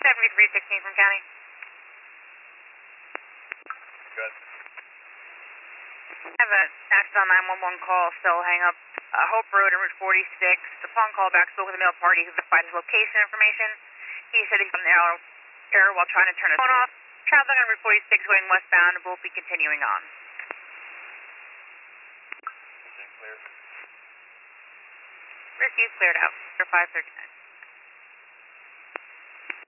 7316 from county. Good. I have a accident on 911 call, still hang up Hope Road and Route 46. Upon call back, spoke with the male party who provided his location information. He said he got an error while trying to turn his phone off. Traveling on Route 46 going westbound and will be continuing on. Clear. Rescue cleared out for 539.